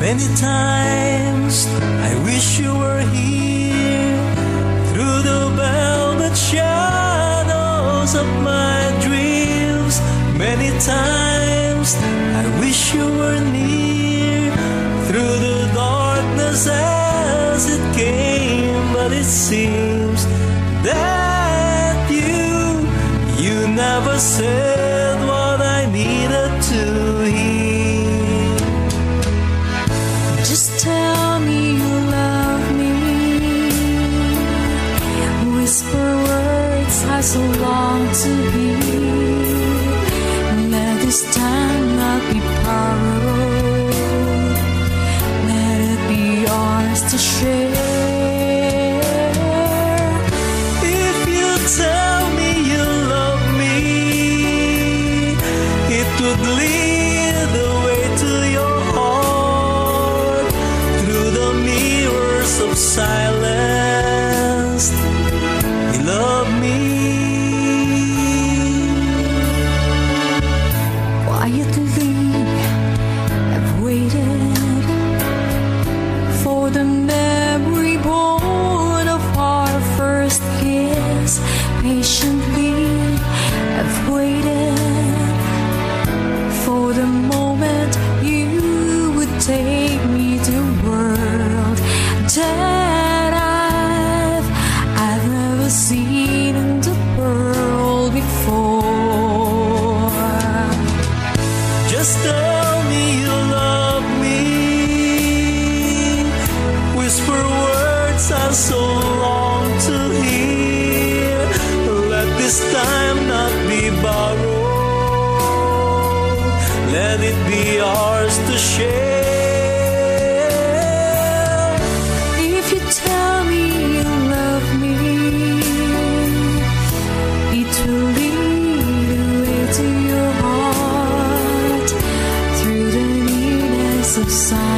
Many times I wish you were here, through the velvet shadows of my dreams. Many times I wish you were near, through the darkness as it came. But it seems that you never said what I needed to hear. Just tell me you love me, whisper words I so long to hear. Let this time not be borrowed, let it be ours to share. If you tell me you love me, it would lead the way to your heart, through the mirrors of silence. You love me. Quietly I've waited for the memory born of our first kiss. Patiently I've waited for the moment you would take me to a world that I've never seen in the world before. Just tell me you love me, whisper words I so long to hear. Let this time not be borrowed, let it be ours to share. If you tell me you love me, it will lead the way to your heart, through the nearness of silence.